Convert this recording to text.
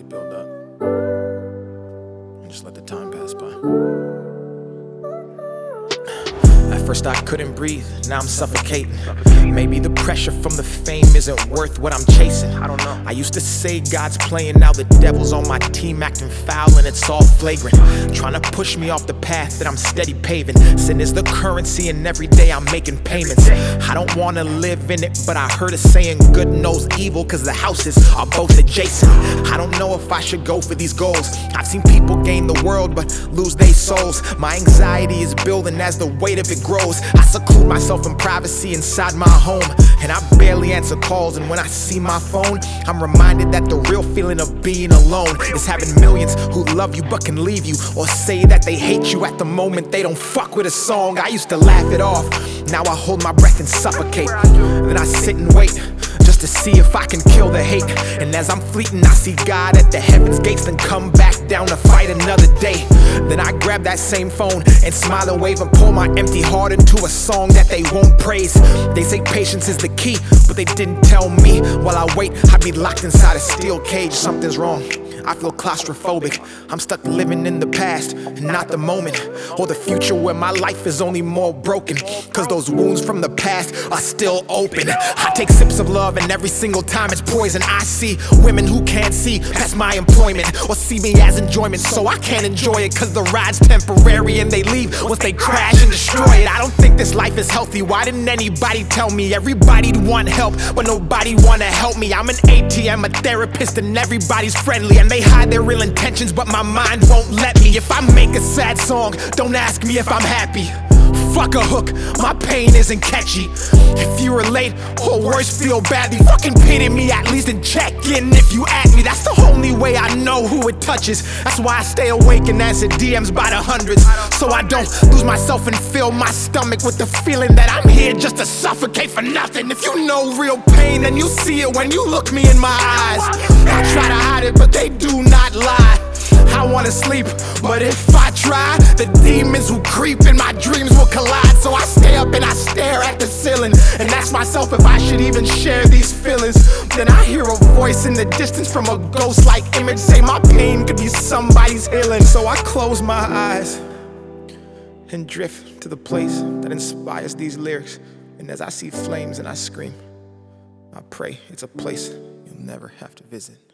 build up and just let the time pass by. At first I couldn't breathe, now I'm suffocating. Maybe the pressure from the fame isn't worth what I'm chasing. I don't know. I used to say God's playing, now the devil's on my team acting foul and it's all flagrant. Trying to push me off the path that I'm steady paving. Sin is the currency and every day I'm making payments. I don't wanna live in it, but I heard a saying, good knows evil cause the houses are both adjacent. I don't know if I should go for these goals. I've seen people gain the world but lose their souls. My anxiety is building as the weight of it grows. I seclude myself in privacy inside my home, and I barely answer calls, and when I see my phone, I'm reminded that the real feeling of being alone is having millions who love you but can leave you, or say that they hate you at the moment they don't fuck with a song. I used to laugh it off, now I hold my breath and suffocate. Then I sit and wait just to see if I can kill the hate. And as I'm fleeting, I see God at the heaven's gates, then come back down to fight another day. Then I grab that same phone and smile and wave and pour my empty heart into a song that they won't praise. They say patience is the key, but they didn't tell me while I wait I'd be locked inside a steel cage. Something's wrong, I feel claustrophobic. I'm stuck living in the past and not the moment, or the future where my life is only more broken, cause those wounds from the past are still open. I take sips of love and every single time it's poison. I see women who can't see past my employment, or see me as enjoyment, so I can't enjoy it cause the ride's temporary and they leave once they crash and destroy it. I don't think this life is healthy. Why didn't anybody tell me? Everybody'd want help but nobody wanna help me. I'm an ATM, a therapist, and everybody's friendly, and they hide their real intentions but my mind won't let me. If I make a sad song, don't ask me if I'm happy. Fuck a hook, my pain isn't catchy. If you relate or worse feel badly, fucking pity me at least and check in if you at me. That's the only way I know who it touches. That's why I stay awake and answer DMs by the hundreds, so I don't lose myself and fill my stomach with the feeling that I'm here just to suffocate for nothing. If you know real pain, then you see it when you look me in my eyes. I try to hide it but they do not lie. I wanna sleep, but if I try, the demons who creep in my dreams will collide. So I stay up and I stare at the ceiling and ask myself if I should even share these feelings. Then I hear a voice in the distance from a ghost-like image say my pain could be somebody's healing. So I close my eyes and drift to the place that inspires these lyrics. And as I see flames and I scream, I pray it's a place you'll never have to visit.